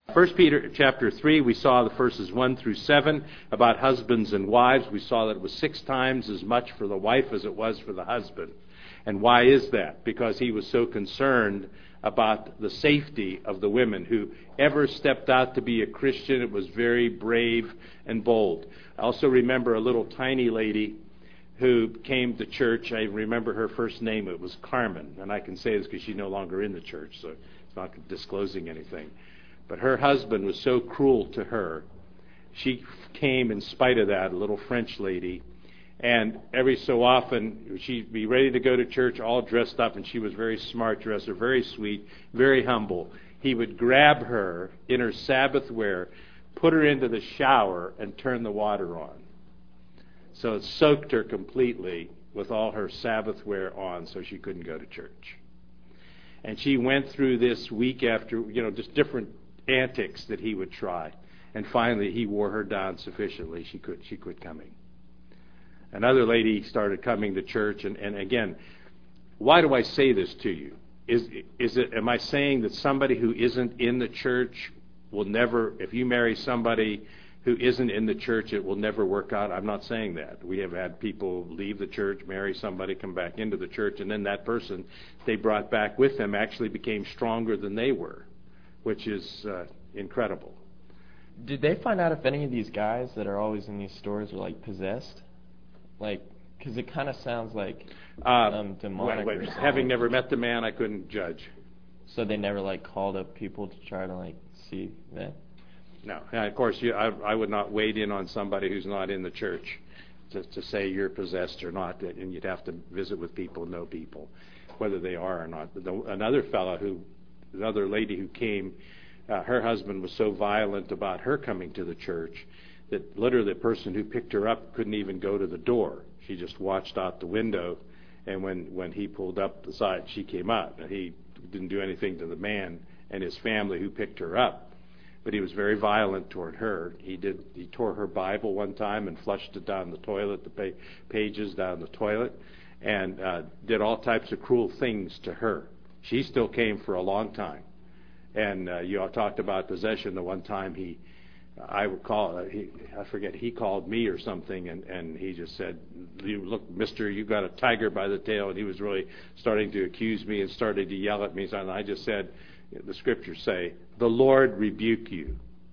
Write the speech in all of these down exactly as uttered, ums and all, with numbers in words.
First Peter chapter three, we saw the verses one through seven about husbands and wives. We saw that it was six times as much for the wife as it was for the husband. And why is that? Because he was so concerned about the safety of the women. Whoever stepped out to be a Christian, it was very brave and bold. I also remember a little tiny lady who came to church. I remember her first name. It was Carmen. And I can say this because she's no longer in the church, so it's not disclosing anything. But her husband was so cruel to her. She came in spite of that, a little French lady. And every so often, she'd be ready to go to church all dressed up, and she was very smart dresser, very sweet, very humble. He would grab her in her Sabbath wear, put her into the shower, and turn the water on. So it soaked her completely with all her Sabbath wear on, so she couldn't go to church. And she went through this week after, you know, just different antics that he would try. And finally, he wore her down sufficiently. She could, she quit coming. Another lady started coming to church, and, and again, why do I say this to you? Is is it? Am I saying that somebody who isn't in the church will never, if you marry somebody who isn't in the church, it will never work out? I'm not saying that. We have had people leave the church, marry somebody, come back into the church, and then that person they brought back with them actually became stronger than they were, which is uh, incredible. Did they find out if any of these guys that are always in these stores are like possessed? Like, because it kind of sounds like uh, um, demonic. Wait, wait. Or Having never met the man, I couldn't judge. So they never like called up people to try to like see that? No. And of course, you, I, I would not wade in on somebody who's not in the church to, to say you're possessed or not, and you'd have to visit with people, know people, whether they are or not. The, another fellow who, another lady who came, uh, her husband was so violent about her coming to the church that literally the person who picked her up couldn't even go to the door. She just watched out the window, and when, when he pulled up the side, she came out. And he didn't do anything to the man and his family who picked her up, but he was very violent toward her. He did. He tore her Bible one time and flushed it down the toilet, the pa- pages down the toilet, and uh, did all types of cruel things to her. She still came for a long time. And uh, you all talked about possession. The one time he I would call, uh, he, I forget, he called me or something, and, and he just said, "You look, mister, you got a tiger by the tail," and he was really starting to accuse me and started to yell at me. And I just said, the scriptures say, "The Lord rebuke you."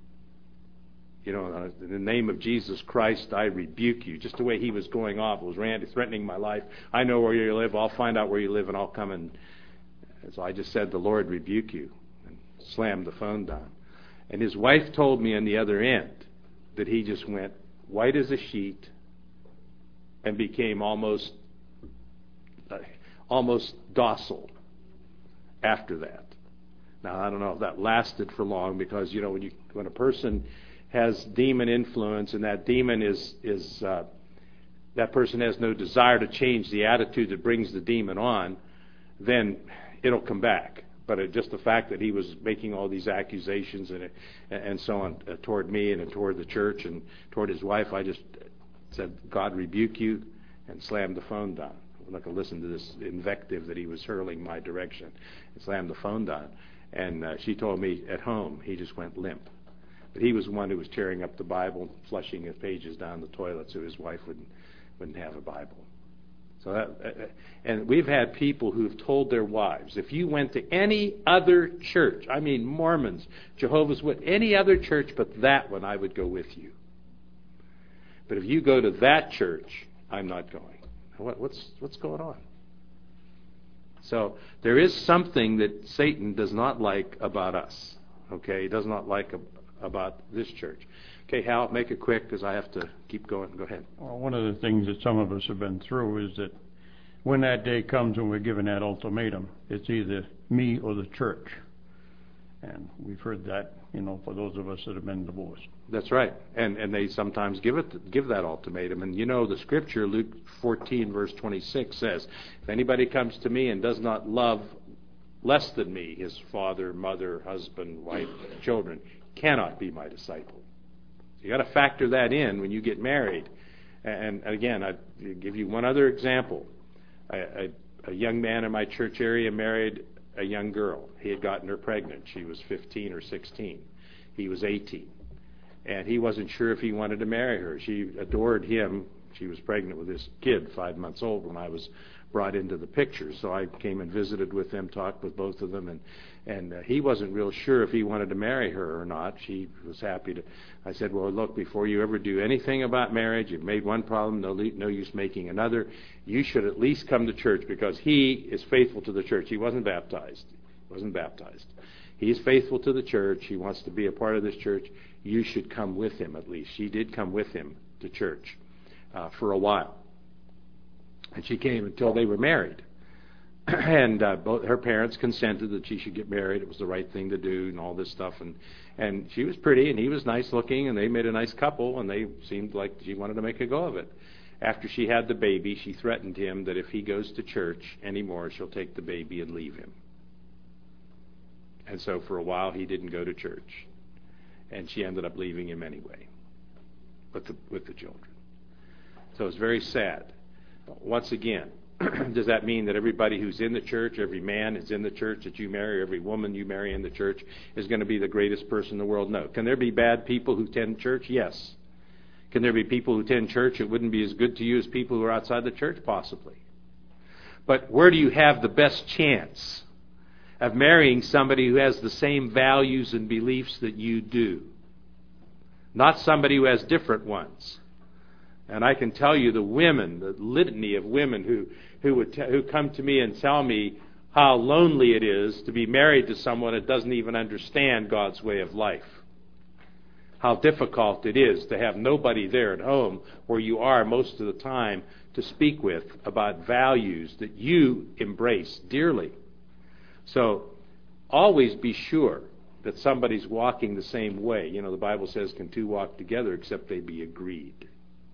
You know, uh, in the name of Jesus Christ, I rebuke you. Just the way he was going off, it was Randy threatening my life. I know where you live. I'll find out where you live, and I'll come. And so I just said, "The Lord rebuke you," and slammed the phone down. And his wife told me on the other end that he just went white as a sheet and became almost uh, almost docile after that. Now, I don't know if that lasted for long, because, you know, when you when a person has demon influence, and that demon is, is uh, that person has no desire to change the attitude that brings the demon on, then it'll come back. But it, just the fact that he was making all these accusations and and so on uh, toward me and toward the church and toward his wife, I just said, "God rebuke you," and slammed the phone down. I'm not going to listen to this invective that he was hurling my direction. And slammed the phone down. And uh, she told me at home he just went limp. But he was the one who was tearing up the Bible, flushing his pages down the toilet so his wife wouldn't wouldn't have a Bible. So that, uh, and we've had people who've told their wives, if you went to any other church, I mean Mormons, Jehovah's Witnesses, any other church but that one, I would go with you. But if you go to that church, I'm not going. What, what's what's going on? So there is something that Satan does not like about us. Okay, he does not like about this church. Okay, Hal, make it quick because I have to keep going. Go ahead. Well, one of the things that some of us have been through is that when that day comes when we're given that ultimatum, it's either me or the church. And we've heard that, you know, for those of us that have been divorced. That's right. And and they sometimes give it give that ultimatum. And you know the scripture, Luke fourteen, verse twenty-six says, "If anybody comes to me and does not love less than me, his father, mother, husband, wife, children, cannot be my disciple." You got to factor that in when you get married. And, and again, I give you one other example. I, I, a young man in my church area married a young girl. He had gotten her pregnant. She was fifteen or sixteen. He was eighteen. And he wasn't sure if he wanted to marry her. She adored him. She was pregnant with this kid, five months old, when I was brought into the picture. So I came and visited with them, talked with both of them, and and uh, he wasn't real sure if he wanted to marry her or not. She was happy to. I said, well, look, before you ever do anything about marriage, you've made one problem, no, no use making another. You should at least come to church, because he is faithful to the church. He wasn't baptized. He wasn't baptized. He's faithful to the church. He wants to be a part of this church. You should come with him at least. She did come with him to church uh, for a while. And she came until they were married. and uh, both her parents consented that she should get married. It was the right thing to do and all this stuff. And, and she was pretty and he was nice looking and they made a nice couple and they seemed like she wanted to make a go of it. After she had the baby, she threatened him that if he goes to church anymore, she'll take the baby and leave him. And so for a while he didn't go to church. And she ended up leaving him anyway with the, with the children. So it's very sad. Once again, does that mean that everybody who's in the church, every man is in the church that you marry, every woman you marry in the church is going to be the greatest person in the world? No. Can there be bad people who attend church? Yes. Can there be people who attend church that wouldn't be as good to you as people who are outside the church? Possibly. But where do you have the best chance of marrying somebody who has the same values and beliefs that you do? Not somebody who has different ones. And I can tell you the women, the litany of women who who would t- who come to me and tell me how lonely it is to be married to someone that doesn't even understand God's way of life. How difficult it is to have nobody there at home where you are most of the time to speak with about values that you embrace dearly. So always be sure that somebody's walking the same way. You know, the Bible says, can two walk together except they be agreed?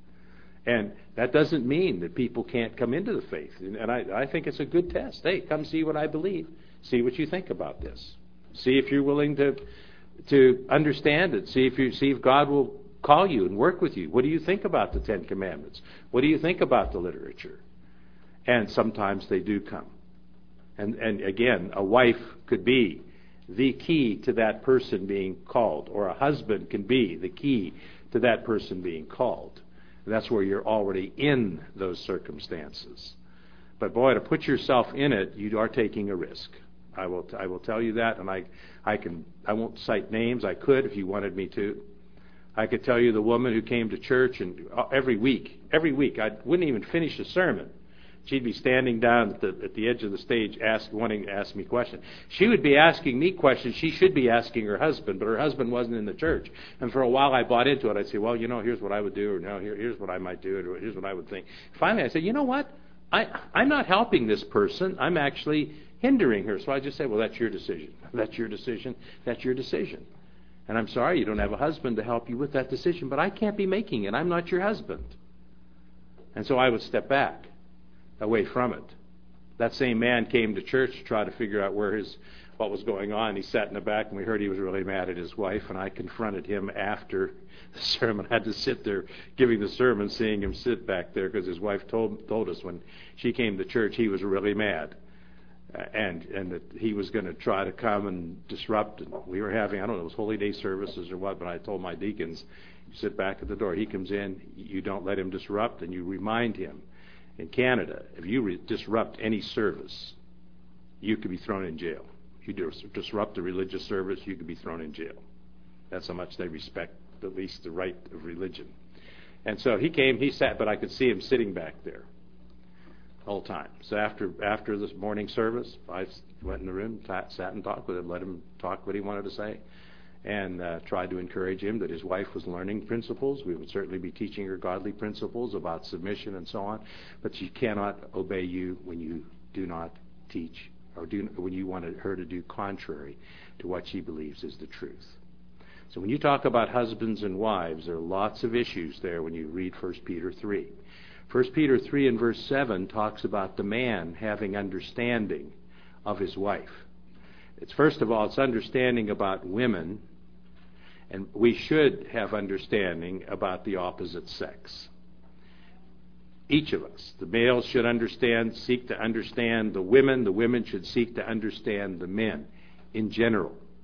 And that doesn't mean that people can't come into the faith. And I, I think it's a good test. Hey, come see what I believe. See what you think about this. See if you're willing to to understand it. See if you see if God will call you and work with you. What do you think about the Ten Commandments? What do you think about the literature? And sometimes they do come. And and again, a wife could be the key to that person being called, or a husband can be the key to that person being called. That's where you're already in those circumstances. But boy, to put yourself in it, you are taking a risk. I will I will tell you that, and I I can I won't cite names. I could if you wanted me to. I could tell you the woman who came to church, and every week, every week, I wouldn't even finish a sermon. She'd be standing down at the at the edge of the stage, ask, wanting to ask me questions. She would be asking me questions she should be asking her husband, but her husband wasn't in the church. And for a while I bought into it. I'd say, well, you know, here's what I would do, or no, here, here's what I might do, or here's what I would think. Finally I said, you know what? I, I'm not helping this person. I'm actually hindering her. So I just said, well, that's your decision. That's your decision. That's your decision. And I'm sorry you don't have a husband to help you with that decision, but I can't be making it. I'm not your husband. And so I would step back away from it. That same man came to church to try to figure out where his what was going on. He sat in the back, and we heard he was really mad at his wife, and I confronted him after the sermon. I had to sit there giving the sermon, seeing him sit back there, because his wife told told us when she came to church he was really mad, uh, and and that he was going to try to come and disrupt. And we were having, I don't know, it was Holy Day services or what, but I told my deacons, you sit back at the door. He comes in, you don't let him disrupt, and you remind him. In Canada, if you re- disrupt any service, you could be thrown in jail. If you dis- disrupt a religious service, you could be thrown in jail. That's how much they respect, at least, the right of religion. And so he came, he sat, but I could see him sitting back there the whole time. So after after this morning service, I went in the room, sat, sat and talked with him, let him talk what he wanted to say, and uh, tried to encourage him that his wife was learning principles. We would certainly be teaching her godly principles about submission and so on, but she cannot obey you when you do not teach, or do when you want her to do contrary to what she believes is the truth. So when you talk about husbands and wives, there are lots of issues there when you read First Peter three. First Peter three and verse seven talks about the man having understanding of his wife. It's first of all, it's understanding about women. And we should have understanding about the opposite sex. Each of us. The males should understand, seek to understand the women. The women should seek to understand the men in general.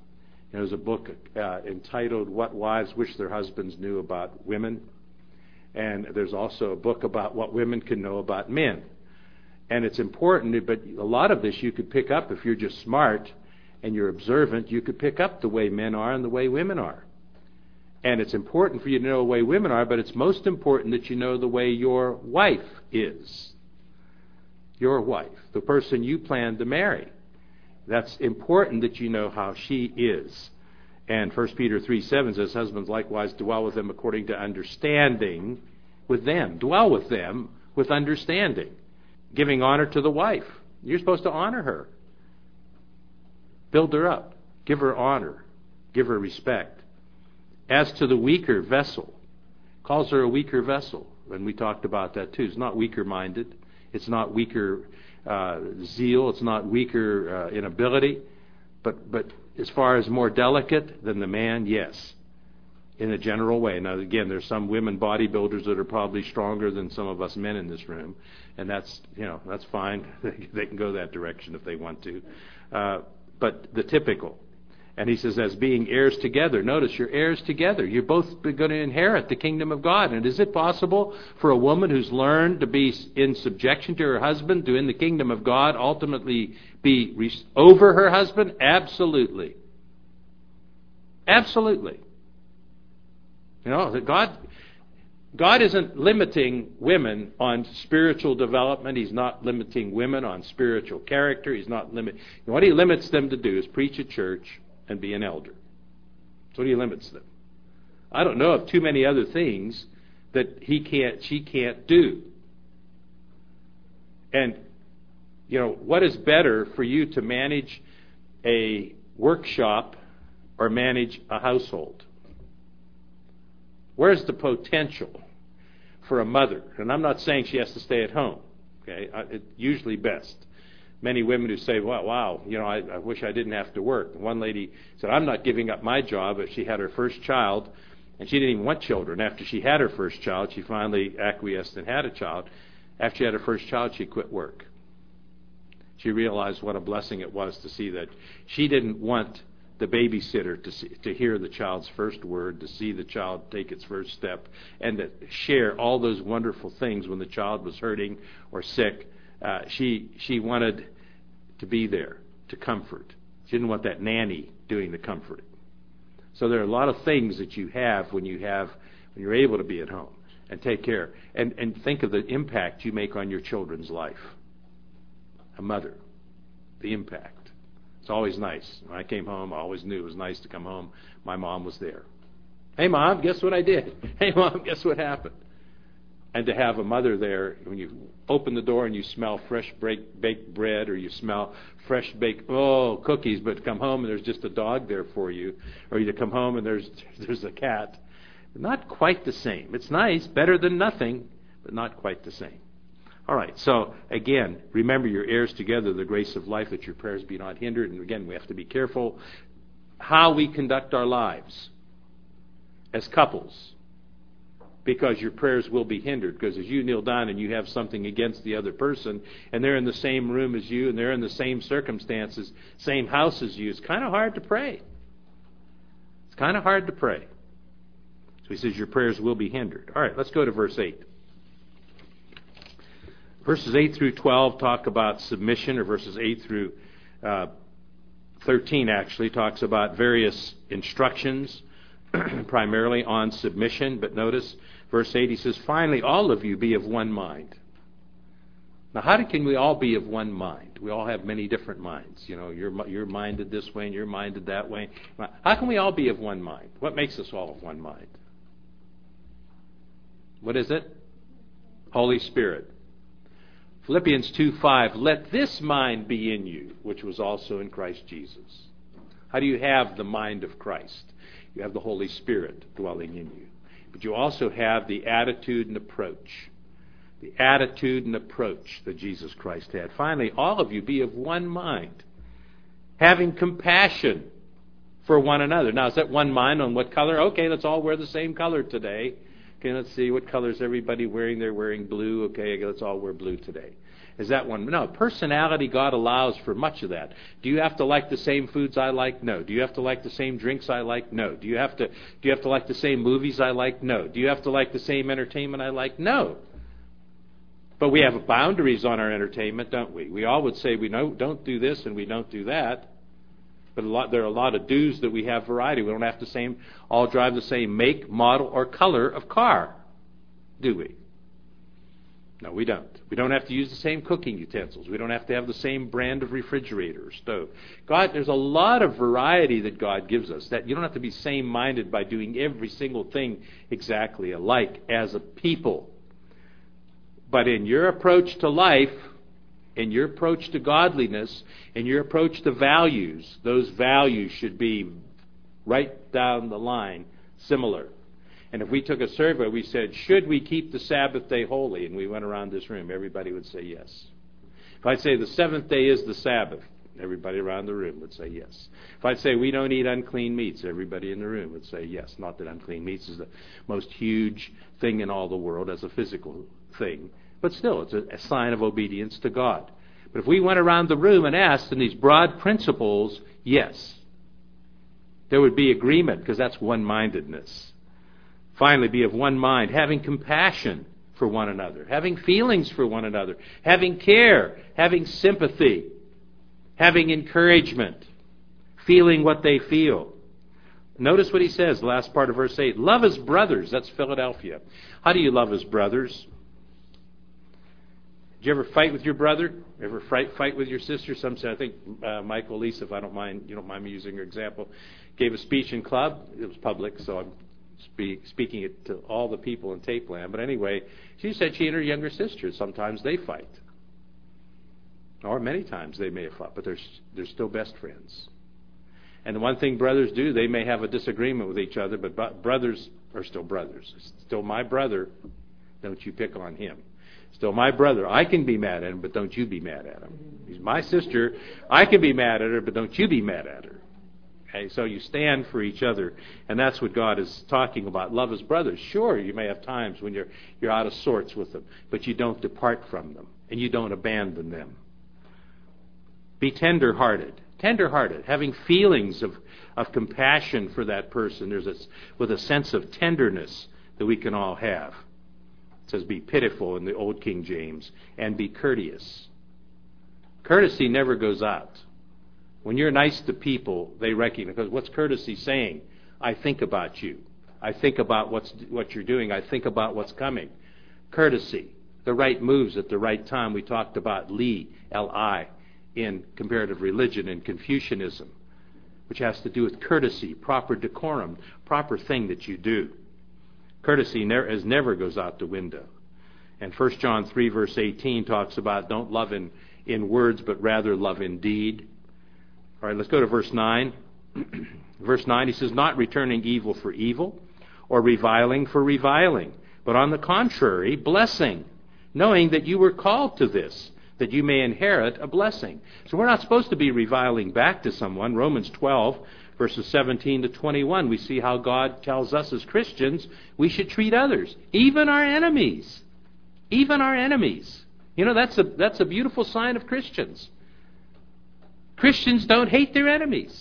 There's a book uh, entitled What Wives Wish Their Husbands Knew About Women. And there's also a book about what women can know about men. And it's important, but a lot of this you could pick up if you're just smart and you're observant. You could pick up the way men are and the way women are. And it's important for you to know the way women are, but it's most important that you know the way your wife is. Your wife, the person you plan to marry. That's important that you know how she is. And First Peter three seven says, husbands likewise dwell with them according to understanding with them. Dwell with them with understanding. Giving honor to the wife. You're supposed to honor her. Build her up. Give her honor. Give her respect. As to the weaker vessel, calls her a weaker vessel. And we talked about that too. It's not weaker-minded. It's not weaker uh, zeal. It's not weaker uh, in ability. But, but as far as more delicate than the man, yes. In a general way. Now, again, there's some women bodybuilders that are probably stronger than some of us men in this room. And that's, you know, that's fine. They can go that direction if they want to. Uh, but the typical. And he says, as being heirs together. Notice, you're heirs together. You're both going to inherit the kingdom of God. And is it possible for a woman who's learned to be in subjection to her husband to, in the kingdom of God, ultimately be re- over her husband? Absolutely. Absolutely. You know, God, God isn't limiting women on spiritual development. He's not limiting women on spiritual character. He's not limiting. What he limits them to do is preach at church and be an elder. That's what he limits them. I don't know of too many other things that he can't, she can't do. And, you know, what is better for you to manage a workshop or manage a household? Where's the potential for a mother? And I'm not saying she has to stay at home. Okay, it's usually best. Many women who say, well, wow, you know, I, I wish I didn't have to work. One lady said, I'm not giving up my job. If she had her first child, and she didn't even want children. After she had her first child, she finally acquiesced and had a child. After she had her first child, she quit work. She realized what a blessing it was to see that she didn't want the babysitter to see, to hear the child's first word, to see the child take its first step, and to share all those wonderful things when the child was hurting or sick. Uh, she she wanted to be there to comfort. She didn't want that nanny doing the comforting. So there are a lot of things that you have when you have when you're able to be at home and take care. And and think of the impact you make on your children's life. A mother, the impact. It's always nice. When I came home, I always knew it was nice to come home. My mom was there. Hey, Mom, guess what I did? Hey, Mom, guess what happened? And to have a mother there, when you open the door and you smell fresh baked bread, or you smell fresh baked, oh, cookies, but come home and there's just a dog there for you, or you come home and there's there's a cat. Not quite the same. It's nice, better than nothing, but not quite the same. All right, so again, remember you're heirs together, the grace of life, that your prayers be not hindered. And again, we have to be careful how we conduct our lives as couples, because your prayers will be hindered. Because as you kneel down and you have something against the other person, and they're in the same room as you, and they're in the same circumstances, same house as you, it's kind of hard to pray. It's kind of hard to pray. So he says your prayers will be hindered. All right, let's go to verse eight. Verses eight through twelve talk about submission, or verses eight through uh, thirteen actually talks about various instructions, primarily on submission. But notice, verse eight, he says, finally, all of you be of one mind. Now, how can we all be of one mind? We all have many different minds. You know, you're, you're minded this way and you're minded that way. How can we all be of one mind? What makes us all of one mind? What is it? Holy Spirit. Philippians two five, let this mind be in you, which was also in Christ Jesus. How do you have the mind of Christ? You have the Holy Spirit dwelling in you. But you also have the attitude and approach. The attitude and approach that Jesus Christ had. Finally, all of you be of one mind, having compassion for one another. Now, is that one mind on what color? Okay, let's all wear the same color today. Okay, let's see, what color is everybody wearing? They're wearing blue. Okay, let's all wear blue today. Is that one? No, personality, God allows for much of that. Do you have to like the same foods I like? No. Do you have to like the same drinks I like? No. Do you have to do you have to like the same movies I like? No. Do you have to like the same entertainment I like? No. But we have boundaries on our entertainment, don't we? We all would say we know, don't do this and we don't do that. But a lot, there are a lot of do's that we have variety. We don't have to same all drive the same make, model, or color of car, do we? No, we don't. We don't have to use the same cooking utensils. We don't have to have the same brand of refrigerator or stove. God, there's a lot of variety that God gives us. That you don't have to be same-minded by doing every single thing exactly alike as a people. But in your approach to life, in your approach to godliness, in your approach to values, those values should be right down the line similar. And if we took a survey, we said, should we keep the Sabbath day holy? And we went around this room, everybody would say yes. If I'd say the seventh day is the Sabbath, everybody around the room would say yes. If I'd say we don't eat unclean meats, everybody in the room would say yes. Not that unclean meats is the most huge thing in all the world as a physical thing, but still, it's a, a sign of obedience to God. But if we went around the room and asked in these broad principles, yes, there would be agreement, because that's one-mindedness. Finally, be of one mind, having compassion for one another, having feelings for one another, having care, having sympathy, having encouragement, feeling what they feel. Notice what he says, the last part of verse eight. Love as brothers. That's Philadelphia. How do you love as brothers? Did you ever fight with your brother? Ever fight fight with your sister? Some say, I think uh, Michael Lisa, if I don't mind, you don't mind me using your example, gave a speech in club. It was public, so I'm speak, speaking it to all the people in Tape Land. But anyway, she said she and her younger sister, sometimes they fight. Or many times they may have fought, but they're, they're still best friends. And the one thing brothers do, they may have a disagreement with each other, but brothers are still brothers. It's still my brother, don't you pick on him. Still my brother, I can be mad at him, but don't you be mad at him. He's my sister, I can be mad at her, but don't you be mad at her. Okay, so you stand for each other, and that's what God is talking about. Love as brothers. Sure, you may have times when you're you're out of sorts with them, but you don't depart from them, and you don't abandon them. Be tender-hearted. Tender-hearted, having feelings of, of compassion for that person. There's a, with a sense of tenderness that we can all have. It says, be pitiful in the old King James, and be courteous. Courtesy never goes out. When you're nice to people, they recognize, because what's courtesy saying? I think about you. I think about what's what you're doing. I think about what's coming. Courtesy, the right moves at the right time. We talked about Li, L I, in comparative religion and Confucianism, which has to do with courtesy, proper decorum, proper thing that you do. Courtesy never, as never goes out the window. And First John three, verse eighteen talks about don't love in, in words, but rather love in deed. All right, let's go to verse nine. Verse nine, he says, not returning evil for evil, or reviling for reviling, but on the contrary, blessing, knowing that you were called to this, that you may inherit a blessing. So we're not supposed to be reviling back to someone. Romans twelve, verses seventeen to twenty-one, we see how God tells us as Christians we should treat others, even our enemies. Even our enemies. You know, that's a, that's a beautiful sign of Christians. Christians don't hate their enemies.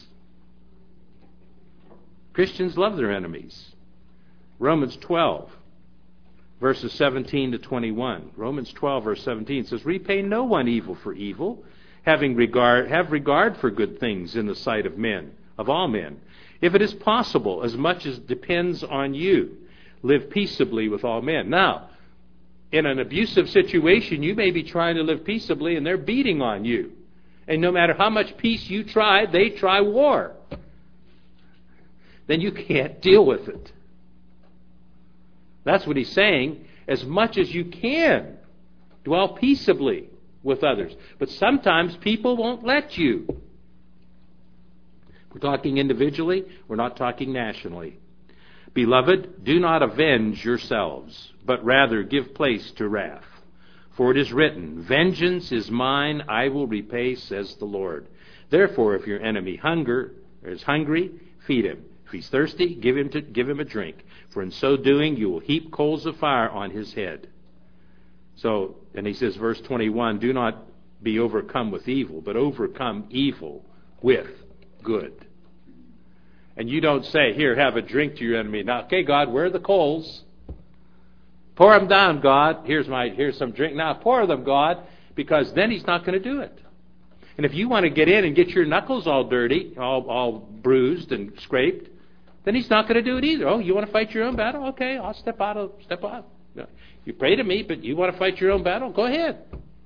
Christians love their enemies. Romans twelve, verses seventeen to twenty-one. Romans twelve, verse seventeen says, repay no one evil for evil, having regard, have regard for good things in the sight of men, of all men. If it is possible, as much as depends on you, live peaceably with all men. Now, in an abusive situation, you may be trying to live peaceably and they're beating on you. And no matter how much peace you try, they try war. Then you can't deal with it. That's what he's saying. As much as you can, dwell peaceably with others. But sometimes people won't let you. We're talking individually. We're not talking nationally. Beloved, do not avenge yourselves, but rather give place to wrath. For it is written, vengeance is mine, I will repay, says the Lord. Therefore, if your enemy hunger is hungry, feed him. If he's thirsty, give him to, give him a drink. For in so doing, you will heap coals of fire on his head. So And he says, verse twenty-one, do not be overcome with evil, but overcome evil with good. And you don't say, here, have a drink to your enemy. Now, okay, God, where are the coals? Pour them down, God. Here's my here's some drink. Now, pour them, God, because then he's not going to do it. And if you want to get in and get your knuckles all dirty, all, all bruised and scraped, then he's not going to do it either. Oh, you want to fight your own battle? Okay, I'll step out. Of, step out. You pray to me, but you want to fight your own battle? Go ahead.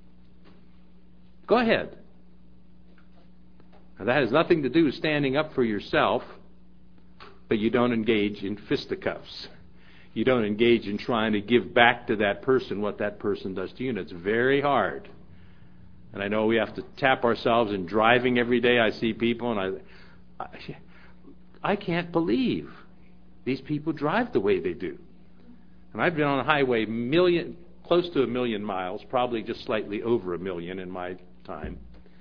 Go ahead. Now, that has nothing to do with standing up for yourself, but you don't engage in fisticuffs. You don't engage in trying to give back to that person what that person does to you. And it's very hard. And I know we have to tap ourselves in driving every day. I see people, and I, I, I can't believe these people drive the way they do. And I've been on a highway million, close to a million miles, probably just slightly over a million in my time.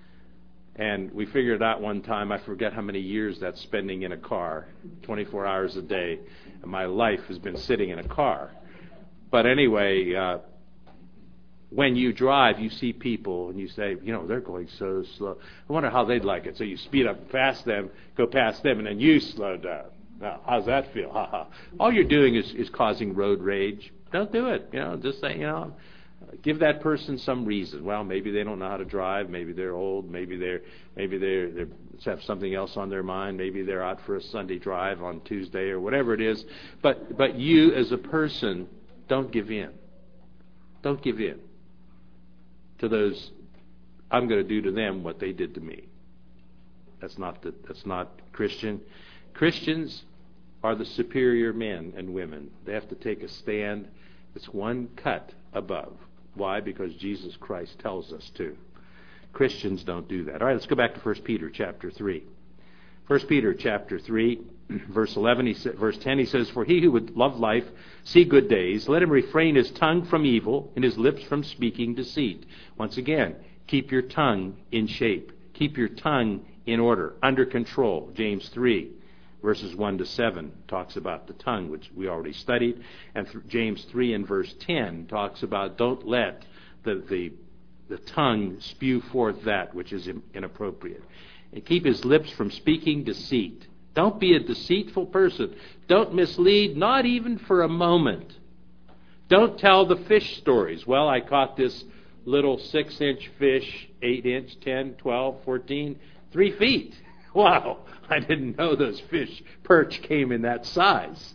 And we figured out one time, I forget how many years that's spending in a car, twenty-four hours a day, and my life has been sitting in a car. But anyway, uh, when you drive, you see people, and you say, you know, they're going so slow. I wonder how they'd like it. So you speed up past them, go past them, and then you slow down. Now, how's that feel? Ha ha. All you're doing is, is causing road rage. Don't do it. You know, just say, you know, give that person some reason. Well, maybe they don't know how to drive. Maybe they're old. Maybe they're maybe they're they have something else on their mind. Maybe they're out for a Sunday drive on Tuesday or whatever it is. But but you as a person, don't give in. Don't give in to those. I'm going to do to them what they did to me. That's not the, that's not Christian. Christians are the superior men and women. They have to take a stand that's one cut above. Why? Because Jesus Christ tells us to. Christians don't do that. All right, let's go back to First Peter chapter three. First Peter chapter three, verse eleven, he sa- verse ten, he says, for he who would love life, see good days, let him refrain his tongue from evil and his lips from speaking deceit. Once again, keep your tongue in shape. Keep your tongue in order, under control. James three. Verses one to seven talks about the tongue, which we already studied. And th- James three and verse ten talks about don't let the, the, the tongue spew forth that which is in, inappropriate. And keep his lips from speaking deceit. Don't be a deceitful person. Don't mislead, not even for a moment. Don't tell the fish stories. Well, I caught this little six-inch fish, eight inch, ten, twelve, fourteen, three feet. Wow, I didn't know those fish perch came in that size.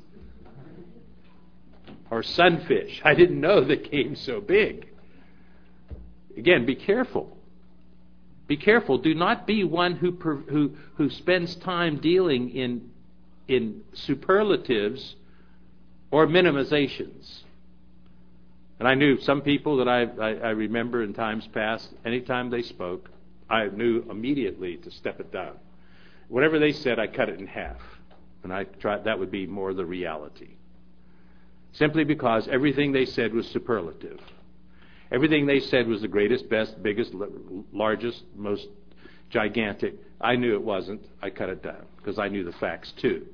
Or sunfish. I didn't know they came so big. Again, be careful. Be careful. Do not be one who who who spends time dealing in in superlatives or minimizations. And I knew some people that I, I, I remember in times past, anytime they spoke, I knew immediately to step it down. Whatever they said, I cut it in half. And I tried, that would be more the reality. Simply because everything they said was superlative. Everything they said was the greatest, best, biggest, largest, most gigantic. I knew it wasn't. I cut it down because I knew the facts too.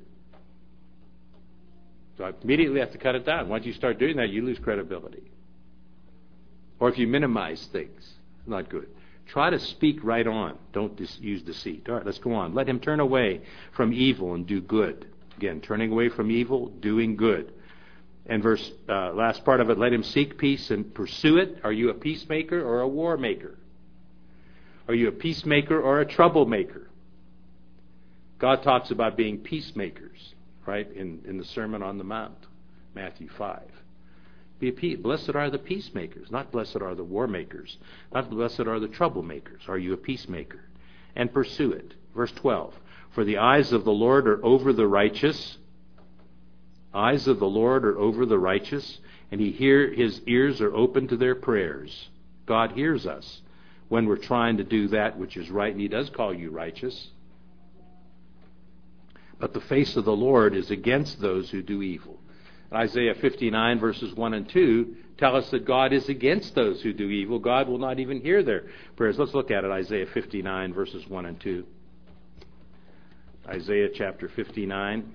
So I immediately have to cut it down. Once you start doing that, you lose credibility. Or if you minimize things, it's not good. Try to speak right on. Don't dis- use deceit. All right, let's go on. Let him turn away from evil and do good. Again, turning away from evil, doing good. And verse, uh, last part of it, let him seek peace and pursue it. Are you a peacemaker or a war maker? Are you a peacemaker or a troublemaker? God talks about being peacemakers, right, in, in the Sermon on the Mount, Matthew five. Be a pe- blessed are the peacemakers, not blessed are the war makers, not blessed are the troublemakers. Are you a peacemaker? And pursue it. Verse twelve, for the eyes of the Lord are over the righteous. Eyes of the Lord are over the righteous, and he hear his ears are open to their prayers. God hears us when we're trying to do that which is right, and he does call you righteous. But the face of the Lord is against those who do evil. Isaiah fifty-nine verses one and two tell us that God is against those who do evil. God will not even hear their prayers. Let's look at it. Isaiah fifty-nine verses one and two. Isaiah chapter fifty-nine.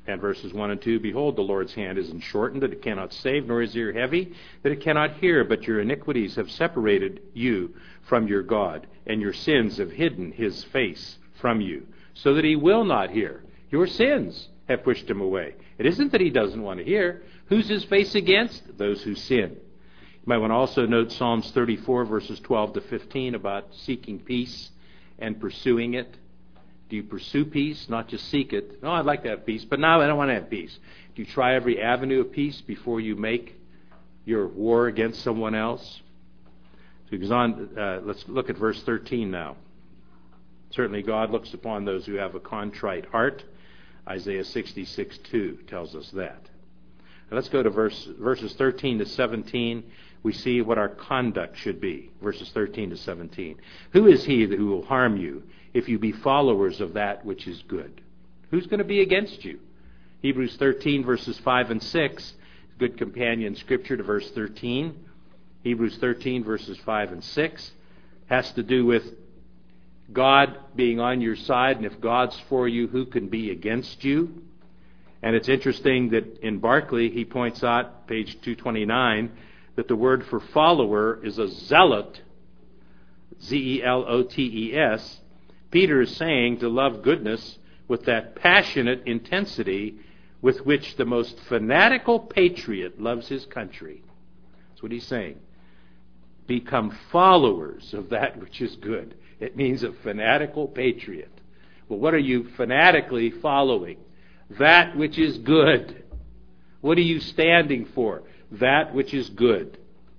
And verses one and two, behold, the Lord's hand isn't shortened, that it cannot save, nor his ear heavy, that it cannot hear, but your iniquities have separated you from your God, and your sins have hidden his face from you, so that he will not hear. Your sins have pushed him away. It isn't that he doesn't want to hear. Who's his face against? Those who sin. You might want to also note Psalms thirty-four, verses twelve to fifteen, about seeking peace and pursuing it. Do you pursue peace, not just seek it? No, I'd like to have peace, but now I don't want to have peace. Do you try every avenue of peace before you make your war against someone else? So he goes on, uh, let's look at verse thirteen now. Certainly God looks upon those who have a contrite heart. Isaiah sixty-six two tells us that. Now let's go to verse, verses thirteen to seventeen. We see what our conduct should be. Verses thirteen to seventeen. Who is he who will harm you if you be followers of that which is good? Who's going to be against you? Hebrews thirteen, verses five and six. Good companion scripture to verse thirteen. Hebrews thirteen, verses five and six. Has to do with God being on your side, and if God's for you, who can be against you? And it's interesting that in Barclay, he points out, page two twenty-nine, that the word for follower is a zealot, Z E L O T E S. Peter is saying to love goodness with that passionate intensity with which the most fanatical patriot loves his country. That's what he's saying. Become followers of that which is good. It means a fanatical patriot. Well, what are you fanatically following? That which is good. What are you standing for? That which is good.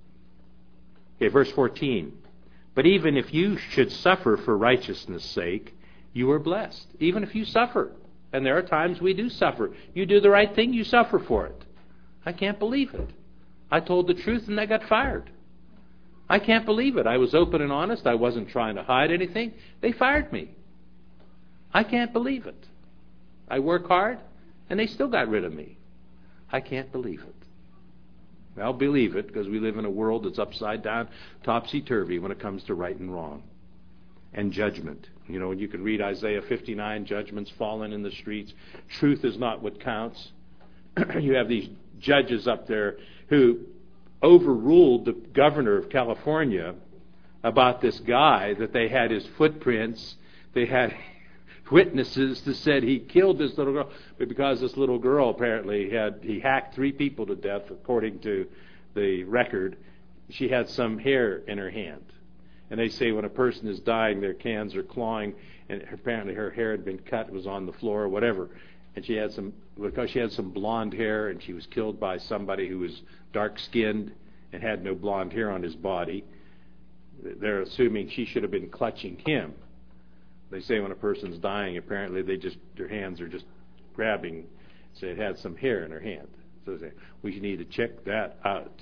Okay, verse fourteen. But even if you should suffer for righteousness' sake, you are blessed. Even if you suffer. And there are times we do suffer. You do the right thing, you suffer for it. I can't believe it. I told the truth and I got fired. I can't believe it. I was open and honest. I wasn't trying to hide anything. They fired me. I can't believe it. I work hard and they still got rid of me. I can't believe it. I'll believe it because we live in a world that's upside down, topsy-turvy when it comes to right and wrong and judgment. You know, you can read Isaiah fifty-nine, judgment's fallen in the streets. Truth is not what counts. You have these judges up there who overruled the governor of California about this guy, that they had his footprints, they had witnesses that said he killed this little girl, but because this little girl apparently had he hacked three people to death, according to the record, she had some hair in her hand. And they say when a person is dying, their hands are clawing, and apparently her hair had been cut, it was on the floor or whatever. And she had some, because she had some blonde hair, and she was killed by somebody who was dark-skinned and had no blonde hair on his body. They're assuming she should have been clutching him. They say when a person's dying, apparently they just their hands are just grabbing. So it had some hair in her hand. So they say, we need to check that out.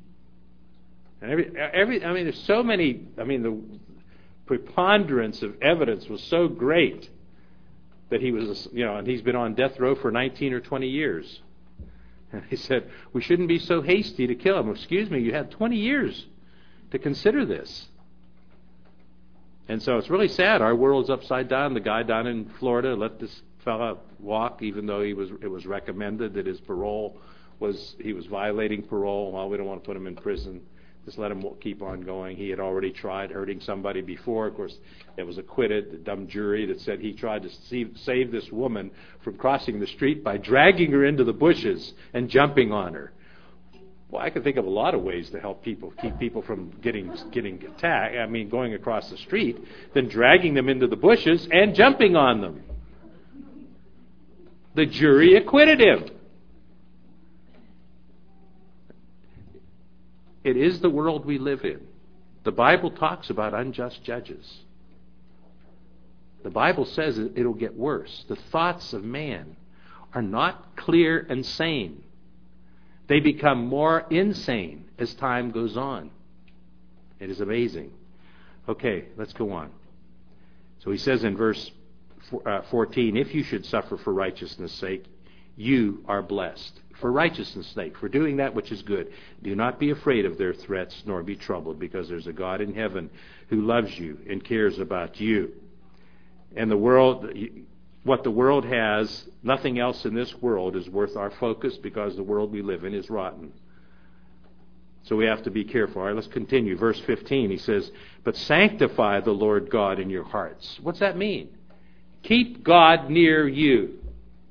And every, every, I mean, there's so many. I mean, the preponderance of evidence was so great that he was, you know, and he's been on death row for nineteen or twenty years. And he said, we shouldn't be so hasty to kill him. Excuse me, you had twenty years to consider this. And so it's really sad. Our world's upside down. The guy down in Florida let this fella walk, even though he was it was recommended that his parole was, he was violating parole. Well, we don't want to put him in prison. Just let him keep on going. He had already tried hurting somebody before. Of course, it was acquitted. The dumb jury that said he tried to save, save this woman from crossing the street by dragging her into the bushes and jumping on her. Well, I can think of a lot of ways to help people, keep people from getting getting attacked. I mean, going across the street, than dragging them into the bushes and jumping on them. The jury acquitted him. It is the world we live in. The Bible talks about unjust judges. The Bible says it'll get worse. The thoughts of man are not clear and sane. They become more insane as time goes on. It is amazing. Okay, let's go on. So he says in verse fourteen, if you should suffer for righteousness' sake, you are blessed. For righteousness' sake, for doing that which is good. Do not be afraid of their threats, nor be troubled, because there's a God in heaven who loves you and cares about you. And the world, what the world has. Nothing else in this world is worth our focus because the world we live in is rotten. So we have to be careful. All right, let's continue. Verse fifteen, he says, but sanctify the Lord God in your hearts. What's that mean? Keep God near you.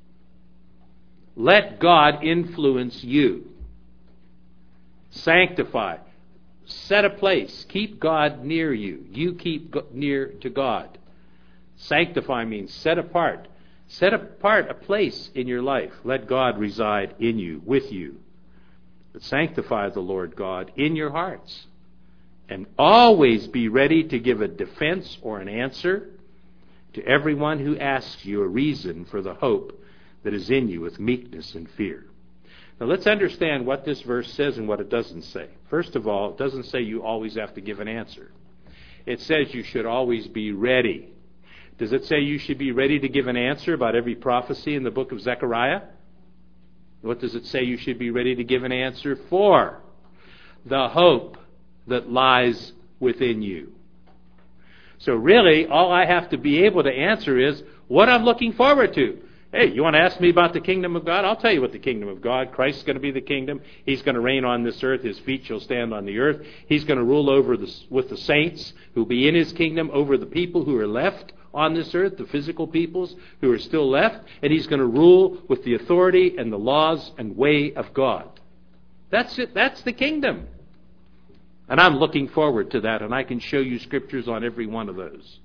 Let God influence you. Sanctify. Set a place. Keep God near you. You keep near to God. Sanctify means set apart. Set apart a place in your life. Let God reside in you, with you. But sanctify the Lord God in your hearts. And always be ready to give a defense or an answer to everyone who asks you a reason for the hope that is in you with meekness and fear. Now let's understand what this verse says and what it doesn't say. First of all, it doesn't say you always have to give an answer. It says you should always be ready. Does it say you should be ready to give an answer about every prophecy in the book of Zechariah? What does it say you should be ready to give an answer for? The hope that lies within you. So really, all I have to be able to answer is what I'm looking forward to. Hey, you want to ask me about the kingdom of God? I'll tell you what the kingdom of God. Christ's going to be the kingdom. He's going to reign on this earth. His feet shall stand on the earth. He's going to rule over the, with the saints who will be in his kingdom over the people who are left on this earth, the physical peoples who are still left. And he's going to rule with the authority and the laws and way of God. That's it. That's the kingdom. And I'm looking forward to that, and I can show you scriptures on every one of those.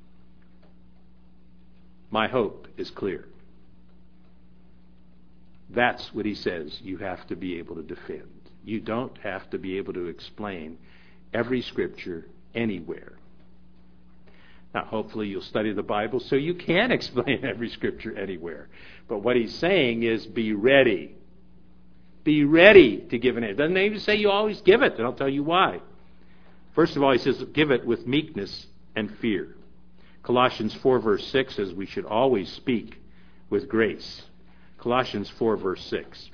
My hope is clear. That's what he says you have to be able to defend. You don't have to be able to explain every scripture anywhere. Now, hopefully you'll study the Bible so you can explain every scripture anywhere. But what he's saying is be ready. Be ready to give an answer. Doesn't even say you always give it, and I'll tell you why. First of all, he says give it with meekness and fear. Colossians four verse six says we should always speak with grace. Colossians four verse six.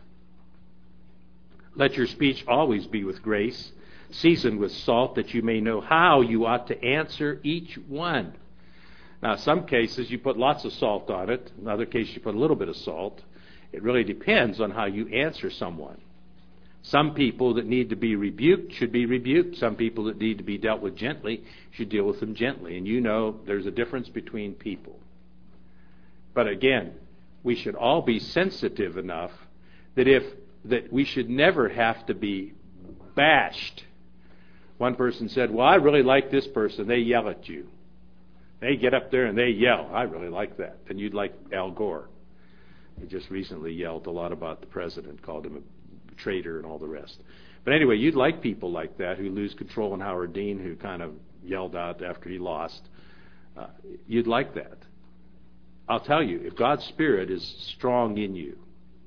Let your speech always be with grace, seasoned with salt, that you may know how you ought to answer each one. Now, in some cases you put lots of salt on it. In other cases you put a little bit of salt. It really depends on how you answer someone. Some people that need to be rebuked should be rebuked. Some people that need to be dealt with gently should deal with them gently. And you know there's a difference between people. But again, we should all be sensitive enough that if that we should never have to be bashed. One person said, well, I really like this person. They yell at you. They get up there and they yell. I really like that. And you'd like Al Gore. He just recently yelled a lot about the president, called him a traitor and all the rest. But anyway, you'd like people like that who lose control, and Howard Dean, who kind of yelled out after he lost. Uh, you'd like that. I'll tell you, if God's Spirit is strong in you,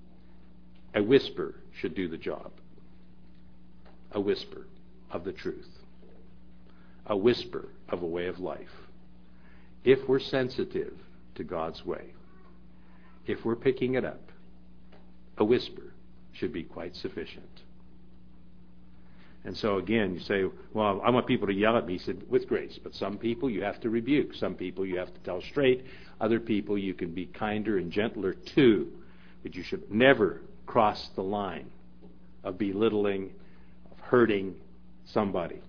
a whisper should do the job. A whisper of the truth. A whisper of a way of life. If we're sensitive to God's way, if we're picking it up, a whisper should be quite sufficient. And so again, you say, well, I want people to yell at me. He said, with grace. But some people you have to rebuke. Some people you have to tell straight. Other people you can be kinder and gentler to. But you should never cross the line of belittling, of hurting somebody.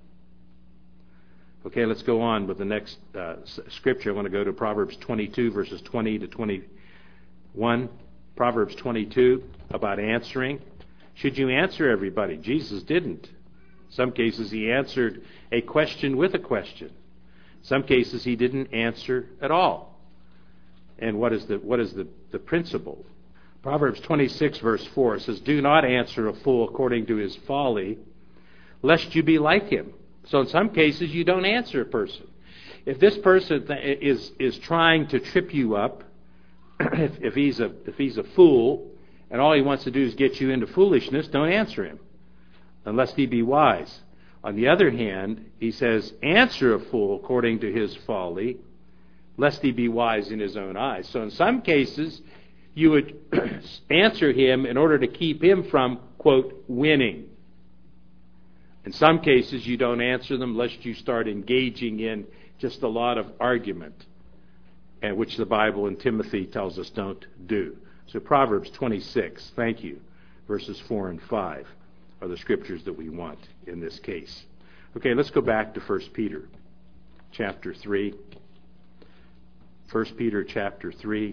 Okay, let's go on with the next uh, scripture. I want to go to Proverbs twenty-two, verses twenty to twenty-one. Proverbs twenty-two, about answering. Should you answer everybody? Jesus didn't. In some cases he answered a question with a question. In some cases he didn't answer at all. And what is the what is the, the principle? Proverbs twenty-six, verse four says, do not answer a fool according to his folly, lest you be like him. So in some cases you don't answer a person. If this person is is trying to trip you up, if, if he's a if he's a fool and all he wants to do is get you into foolishness, don't answer him, unless he be wise. On the other hand, he says, answer a fool according to his folly, lest he be wise in his own eyes. So in some cases, you would answer him in order to keep him from, quote, winning. In some cases, you don't answer them lest you start engaging in just a lot of argument. and which the Bible in Timothy tells us don't do. So Proverbs twenty-six, thank you, verses four and five are the scriptures that we want in this case. Okay, let's go back to First Peter chapter three. First Peter chapter three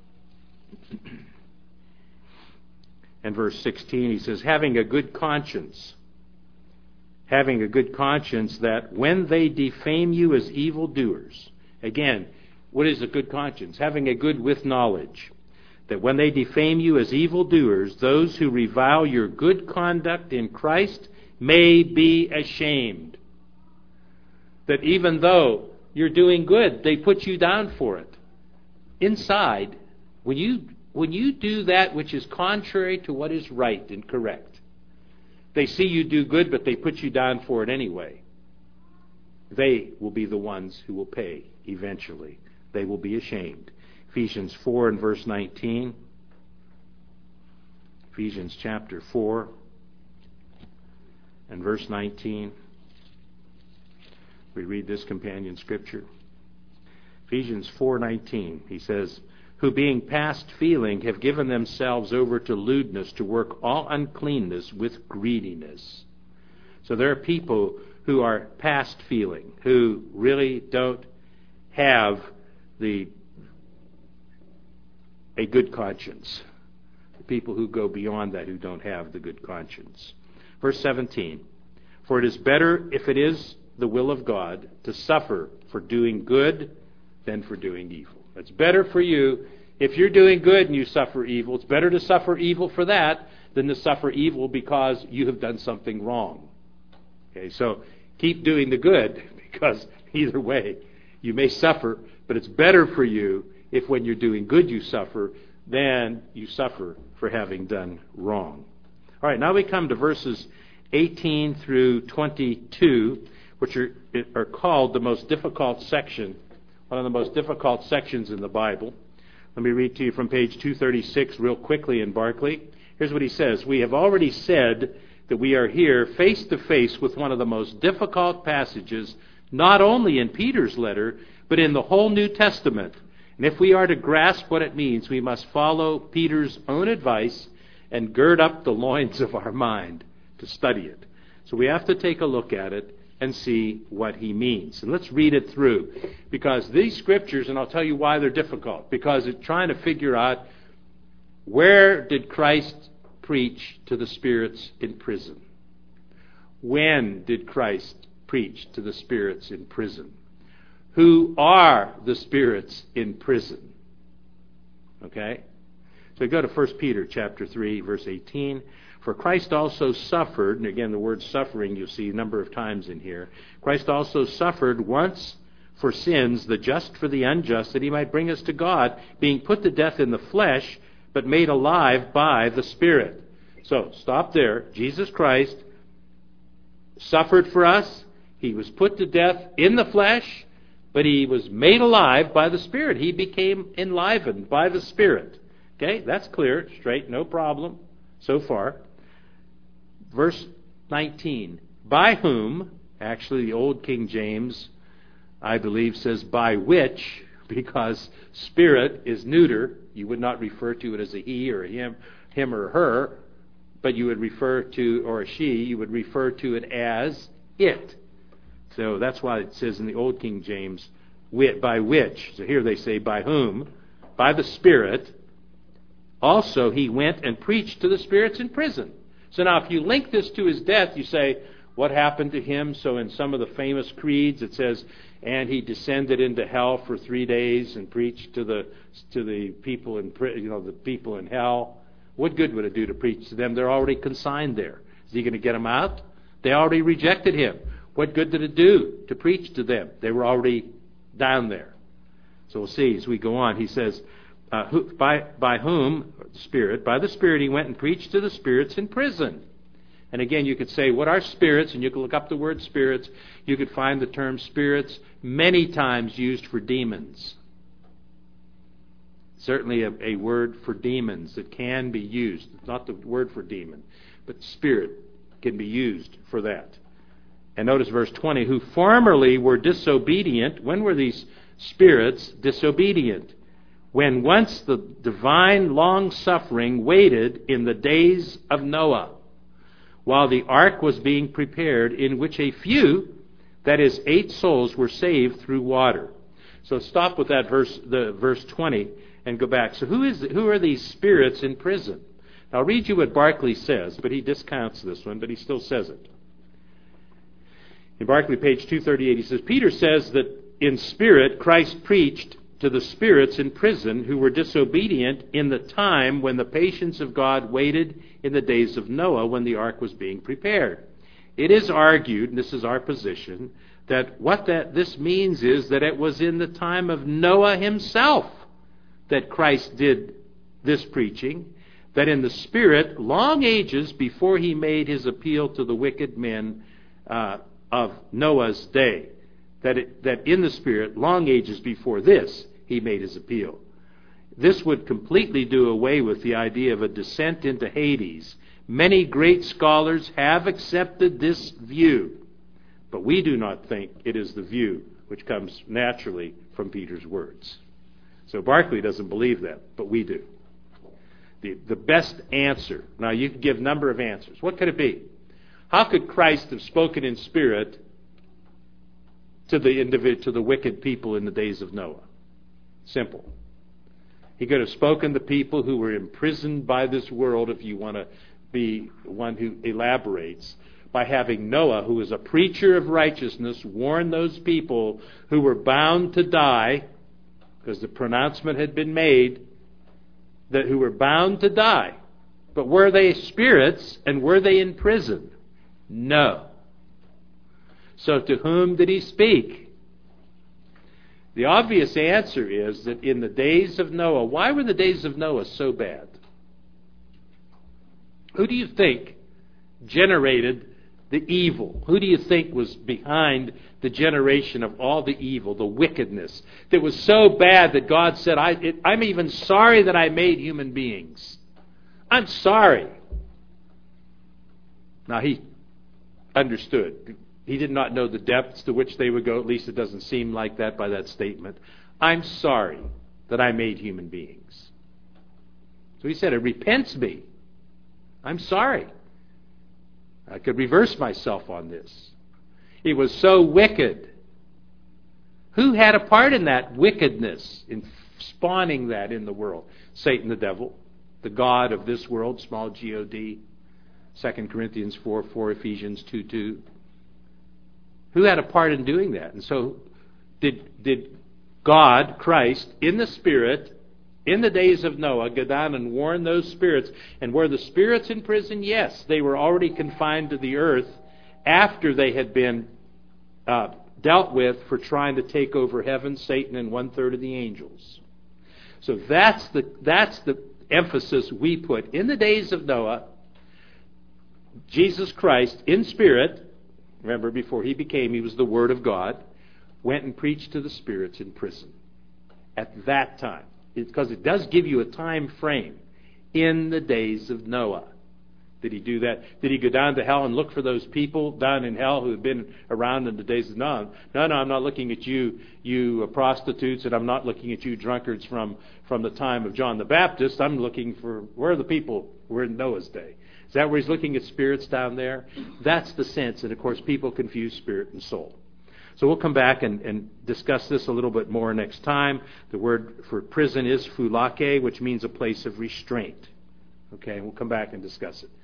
and verse sixteen, he says, having a good conscience, having a good conscience that when they defame you as evildoers, again, what is a good conscience? Having a good with knowledge, that when they defame you as evildoers, those who revile your good conduct in Christ may be ashamed. That even though you're doing good, they put you down for it. Inside, when you when you do that which is contrary to what is right and correct, they see you do good, but they put you down for it anyway. They will be the ones who will pay eventually. They will be ashamed. Ephesians four and verse nineteen. Ephesians chapter four and verse nineteen. We read this companion scripture. Ephesians four nineteen. He says, who being past feeling have given themselves over to lewdness, to work all uncleanness with greediness. So there are people who are past feeling, who really don't have the a good conscience. The people who go beyond that, who don't have the good conscience. Verse seventeen, for it is better, if it is the will of God, to suffer for doing good than for doing evil. It's better for you, if you're doing good and you suffer evil, it's better to suffer evil for that than to suffer evil because you have done something wrong. Okay, so keep doing the good, because either way, you may suffer, but it's better for you if when you're doing good you suffer than you suffer for having done wrong. All right, now we come to verses eighteen through twenty-two, which are, are called the most difficult section, one of the most difficult sections in the Bible. Let me read to you from page two thirty-six real quickly in Barclay. Here's what he says. We have already said that we are here face to face with one of the most difficult passages, not only in Peter's letter, but in the whole New Testament. And if we are to grasp what it means, we must follow Peter's own advice and gird up the loins of our mind to study it. So we have to take a look at it and see what he means. And let's read it through, because these scriptures, and I'll tell you why they're difficult, because it's trying to figure out, where did Christ preach to the spirits in prison? When did Christ preach to the spirits in prison? Who are the spirits in prison? Okay? So go to First Peter chapter three, verse eighteen. For Christ also suffered, and again the word suffering you see a number of times in here. Christ also suffered once for sins, the just for the unjust, that he might bring us to God, being put to death in the flesh, but made alive by the Spirit. So, stop there. Jesus Christ suffered for us. He was put to death in the flesh, but he was made alive by the Spirit. He became enlivened by the Spirit. Okay, that's clear, straight, no problem so far. Verse nineteen, by whom, actually the old King James, I believe, says by which, because spirit is neuter. You would not refer to it as a he or a him, him or her, but you would refer to, or a she, you would refer to it as it. So that's why it says in the old King James, by which. So here they say by whom, by the Spirit. Also he went and preached to the spirits in prison. So now if you link this to his death, you say, what happened to him? So in some of the famous creeds it says, and he descended into hell for three days and preached to the to the people in you know the people in hell. What good would it do to preach to them? They're already consigned there. Is he going to get them out? They already rejected him. What good did it do to preach to them? They were already down there. So we'll see as we go on. He says, uh, who, by by whom, Spirit, by the Spirit he went and preached to the spirits in prison. And again, you could say, what are spirits? And you could look up the word spirits. You could find the term spirits many times used for demons. Certainly a, a word for demons that can be used. It's not the word for demon, but spirit can be used for that. And notice verse twenty, who formerly were disobedient. When were these spirits disobedient, when once the divine long-suffering waited in the days of Noah, while the ark was being prepared, in which a few, that is, eight souls, were saved through water. So stop with that verse, the verse twenty, and go back. So who is who are these spirits in prison? Now, I'll read you what Barclay says, but he discounts this one, but he still says it. In Barclay, page two thirty-eight, he says, Peter says that in spirit Christ preached to the spirits in prison who were disobedient in the time when the patience of God waited in the days of Noah, when the ark was being prepared. It is argued, and this is our position, that what that this means is that it was in the time of Noah himself that Christ did this preaching, that in the Spirit, long ages before he made his appeal to the wicked men uh, of Noah's day, that, it, that in the Spirit, long ages before this, he made his appeal. This would completely do away with the idea of a descent into Hades. Many great scholars have accepted this view, but we do not think it is the view which comes naturally from Peter's words. So Barclay doesn't believe that, but we do. The, the best answer, now you can give a number of answers. What could it be? How could Christ have spoken in spirit to the individ, to the wicked people in the days of Noah? Simple. He could have spoken to people who were imprisoned by this world, if you want to be one who elaborates, by having Noah, who was a preacher of righteousness, warn those people who were bound to die, because the pronouncement had been made, that who were bound to die. But were they spirits, and were they in prison? No. So to whom did he speak? The obvious answer is that in the days of Noah, why were the days of Noah so bad? Who do you think generated the evil? Who do you think was behind the generation of all the evil, the wickedness, that was so bad that God said, I, it, I'm even sorry that I made human beings. I'm sorry. Now, he understood. He did not know the depths to which they would go. At least it doesn't seem like that by that statement. I'm sorry that I made human beings. So he said, it repents me. I'm sorry. I could reverse myself on this. He was so wicked. Who had a part in that wickedness, in spawning that in the world? Satan, the devil, the god of this world, small G O D. Second Corinthians four four, Ephesians two two. Who had a part in doing that? And so did, did God, Christ, in the Spirit, in the days of Noah, go down and warn those spirits? And were the spirits in prison? Yes. They were already confined to the earth after they had been uh, dealt with for trying to take over heaven, Satan, and one-third of the angels. So that's the, that's the emphasis we put. In the days of Noah, Jesus Christ, in spirit, remember, before he became, he was the Word of God, went and preached to the spirits in prison at that time. Because it does give you a time frame. In the days of Noah. Did he do that? Did he go down to hell and look for those people down in hell who had been around in the days of Noah? No, no, I'm not looking at you, you prostitutes, and I'm not looking at you drunkards from, from the time of John the Baptist. I'm looking for, where are the people who were in Noah's day? Is that where he's looking at spirits down there? That's the sense. And of course, people confuse spirit and soul. So we'll come back and, and discuss this a little bit more next time. The word for prison is phulake, which means a place of restraint. Okay, we'll come back and discuss it.